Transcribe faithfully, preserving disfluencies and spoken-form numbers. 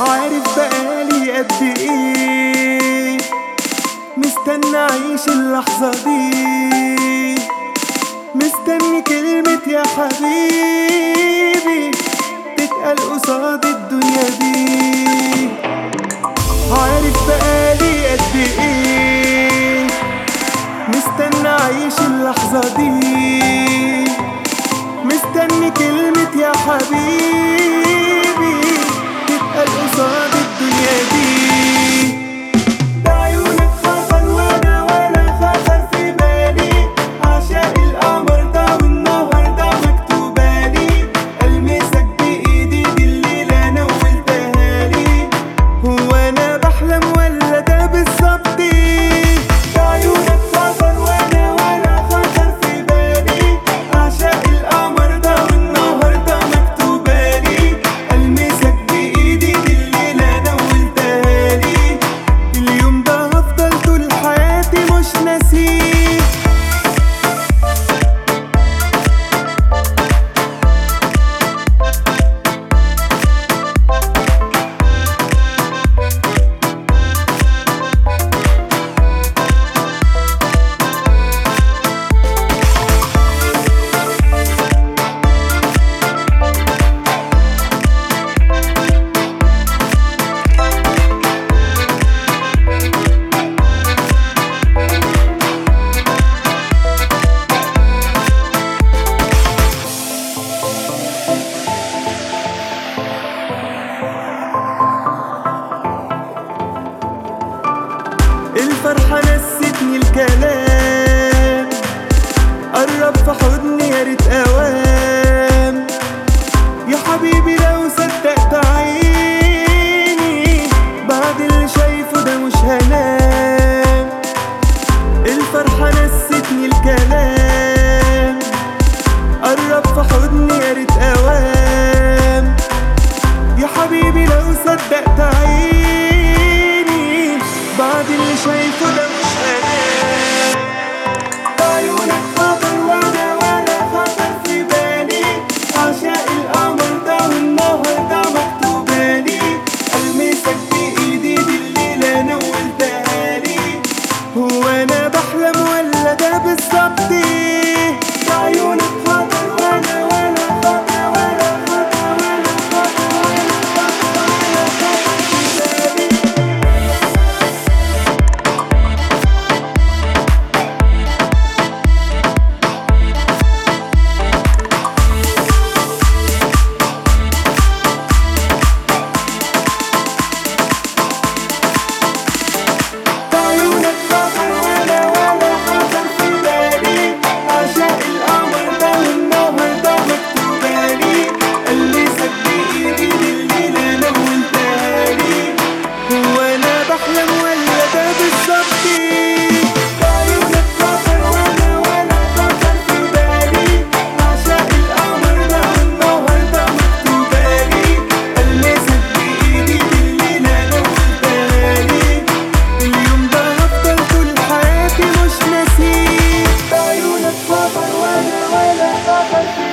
عارف بقالي قد ايه مستنى اعيش اللحظة دي، مستني كلمة يا حبيبي تتقال قصاد الدنيا دي. عارف بقالي قد ايه مستنى اعيش اللحظة دي، مستني كلمة يا حبيبي تتقال قصاد الدنيا دي. ده عيونك خطر وانا ولا خطر في بالي، عشاق القمر ده والنهر ده مكتوبالي، المسك بايدي دي الليلة نولتها لي. هو انا بحلم ولا ده بالظبط؟ ده عيونك خطر وانا ولا خطر في بالي، عشاق القمر ده والنهر ده مكتوبالي، المسك بايدي دي الليلة نولتها لي. اليوم ده هفضل طول حياتي مش ناسيه. الفرحة نستني الكلام، قرب في حضني يا ريت اوام. يا حبيبي لو صدقت عيني بعد اللي شايفه ده مش هنام. الفرحة نستني الكلام، قرب في حضني يا ريت اوام. يا حبيبي لو صدقت عيني بعد اللي شايفه ده مش هنام. عيونك خطر وانا ولا خطر في بالي، عشاق القمر ده والنهر ده مكتوبالي، المسك بايدي دي الليلة نولتها لي. هو انا بحلم ولا ده بالظبط؟ ده عيونك خطر وانا ولا خطر ولا خطر ولا خطر ولا خطر ولا خطر في بالي. عيونك خطر وانا ولا خطر في بالي، عشاق القمر ده والنهر ده مكتوبالي، المسك بايدي دي الليلة نولتها لي. هو انا بحلم ولا ده بالظبط؟ عيونك خطر وانا ولا خطر في بالي، عشاق القمر ده والنهر ده مكتوبالي، المسك بايدي دي الليلة نولتها لي. اليوم ده هفضل طول حياتي مش ناسيه. عيونك خطر وانا ولا خطر في